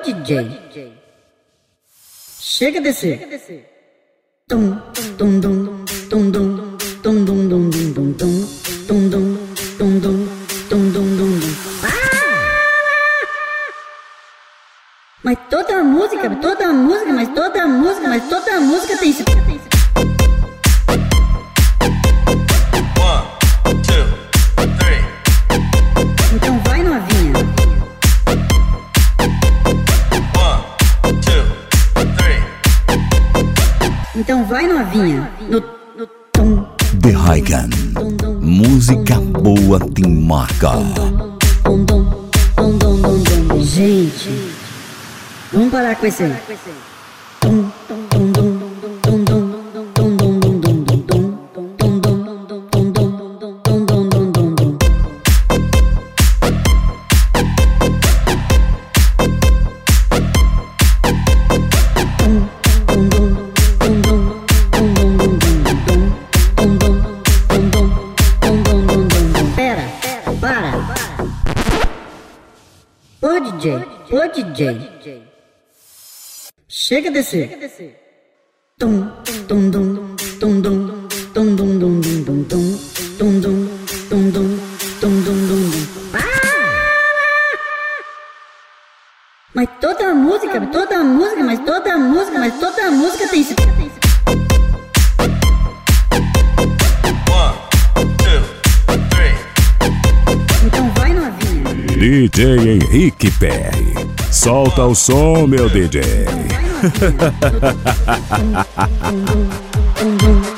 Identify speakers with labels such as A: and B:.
A: DJ. Chega a descer. Tum, tum, dum, tum, dum, tum, dum, dum, dum, dum, tum, tum, dum, tum, dum, tum, dum, dum, dum. Mas toda música tem esse... Então vai novinha. Então vai novinha. No tum.
B: The Hygan. Música boa te marca.
A: Gente, vamos parar com esse aí. Tum, tum, tum, tum, tum, tum, tum, tum, tum, tum, tum, tum, tum, tum, tum, tum, tum. Pera, para. Ô DJ. Chega a descer. Tum, tum, dum, tum, dum, tum, dum, dum, dum, dum, tum, tum, dum, tum, dum, tum, dum, dum, dum. Mas toda música tem esse... Então vai novinha.
C: DJ Henrique PR. Solta o som, meu DJ.
A: Vai novinha.